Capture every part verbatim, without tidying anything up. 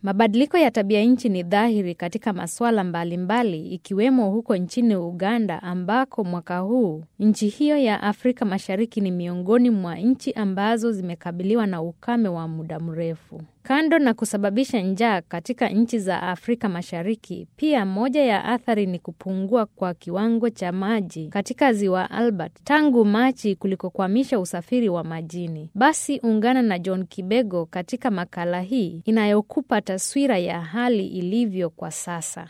Mabadiliko ya tabia nchi ni dhahiri katika masuala mbalimbali ikiwemo huko nchini Uganda ambako mwaka huu nchi hiyo ya Afrika Mashariki ni miongoni mwa nchi ambazo zimekabiliwa na ukame wa muda mrefu. Kando na kusababisha njaa katika nchi za Afrika Mashariki, pia moja ya athari ni kupungua kwa kiwango cha maji katika ziwa Albert tangu Machi kulikokwamisha usafiri wa majini. Basi ungana na John Kibego katika makala hii inayokupa taswira ya hali ilivyo kwa sasa.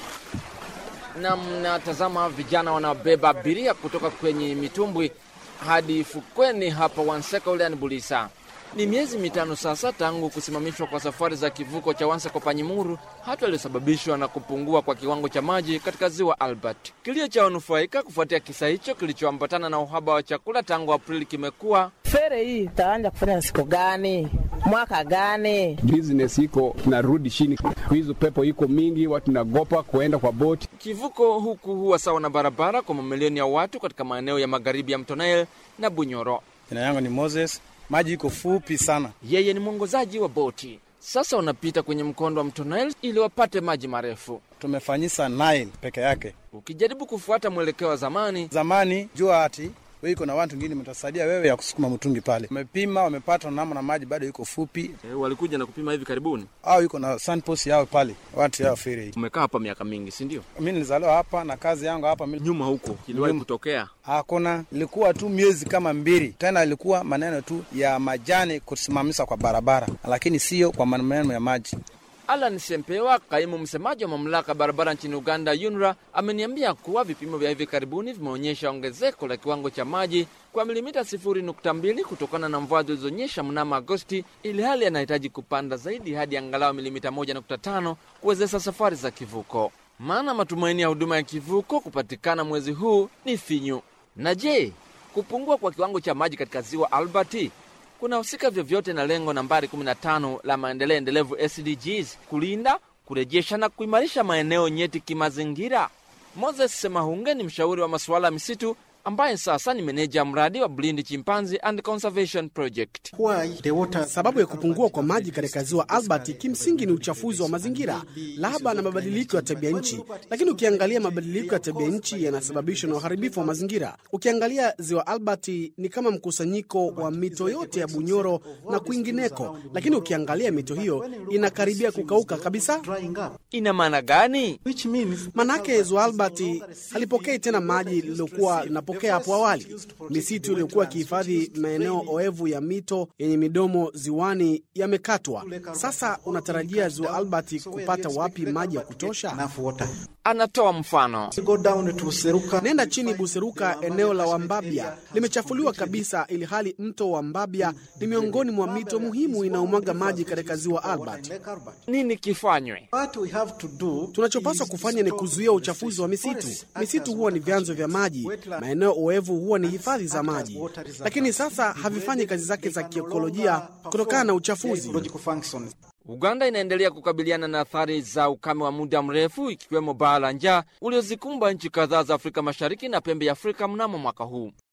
Na mnatazama vijana wanabeba abiria kutoka kwenye mitumbwi hadi fukweni hapa Wanseko wilayani Bulisa. Ni miezi mitano sasa tangu kusimamishwa kwa safari za kivuko cha Wanseko Panyimuru, hata ilisababishwa na kupungua kwa kiwango cha maji katika ziwa Albert. Kilio cha wanufaika kufuatia kisa hicho kilichoambatana na uhaba wa chakula tangu Aprili kimekuwa fere hii itaanza kufanya siku gani? Mwaka gani? Business iko narudi chini. Hizo pepo iko mingi, watu nagopa kuenda kwa boti. Kivuko huku huwa sawa na barabara kwa mamilioni ya watu katika maeneo ya magharibi ya Mto Nile na Bunyoro. Jina yangu ni Moses. Maji iko fupi sana. Yeye ni mwongozaji wa boti. Sasa wanapita kwenye mkondo wa Mto Nile ili wapate maji marefu. Tumefanyisa Nile peke yake. Ukijaribu kufuata mwelekeo wa zamani, zamani jua ati wewe iko na watu wengine mtasaidia wewe ya kusukuma mtungi pale. Wamepima, wamepata namna maji bado iko fupi. E, walikuja na kupima hivi karibuni. Au iko na sandpost yao pale. Watu yao feri. Umekaa hapa miaka mingi, si ndio? Mimi nilizaliwa hapa na kazi yangu hapa. Nyuma huko kiliwahi kutokea? Hakuna, ilikuwa tu miezi kama mbili. Tena ilikuwa maneno tu ya majani kusimamisha kwa barabara, lakini sio kwa maneno ya maji. Alan Sempewa, kaimu msemaji wa mamlaka barabara nchini Uganda U N R A, ameniambia kuwa vipimo vya hivi karibuni vimeonyesha ongezeko la kiwango cha maji kwa milimita sifuri nukta mbili kutokana na mvua zilizonyesha mnamo Agosti, ili hali anahitaji kupanda zaidi hadi angalau milimita moja nukta tano kuwezesha safari za kivuko. Maana matumaini ya huduma ya kivuko kupatikana mwezi huu ni finyu. Na je, kupungua kwa kiwango cha maji katika ziwa Albert kuna husika vyovyote na lengo nambari kumi na tano la maendeleo endelevu S D Gs, kulinda, kurejesha na kuimarisha maeneo nyeti kimazingira? Moses Semahunge ni mshauri wa masuala ya misitu ambaye sasa ni meneja mradi wa Blind Chimpanzee and Conservation Project. Sababu ya kupungua kwa maji katika ziwa Albert kimsingi ni uchafuzi wa mazingira, lahaba na mabadiliko ya tabia nchi. Lakini ukiangalia mabadiliko ya tabia nchi yanasababishwa na uharibifu wa mazingira. Ukiangalia ziwa Albert ni kama mkusanyiko wa mito yote ya Bunyoro na kwingineko, lakini ukiangalia mito hiyo inakaribia kukauka kabisa. Ina maana gani? Manake ziwa Albert halipokei tena maji lilokuwa linapokea hapo awali. Misitu iliyokuwa kihifadhi maeneo oevu ya mito yenye midomo ziwani yamekatwa. Sasa unatarajia ziwa Albert kupata wapi maji ya kutosha? Anatoa mfano. Nenda chini Buseruka, eneo la Wambabia limechafuliwa kabisa, ili hali mto wa Wambabia ni miongoni mwa mito muhimu inaomwaga maji katika ziwa Albert. Nini kifanywe? Tunachopaswa kufanya ni kuzuia uchafuzi wa misitu. Misitu huwa ni vyanzo vya maji, maeneo oevu huwa ni hifadhi za maji, lakini sasa havifanyi kazi zake za kiekolojia kutokana na uchafuzi. Uganda inaendelea kukabiliana na athari za ukame wa muda mrefu, ikiwemo baa la njaa uliozikumba nchi kadhaa za Afrika Mashariki na pembe ya Afrika mnamo mwaka huu.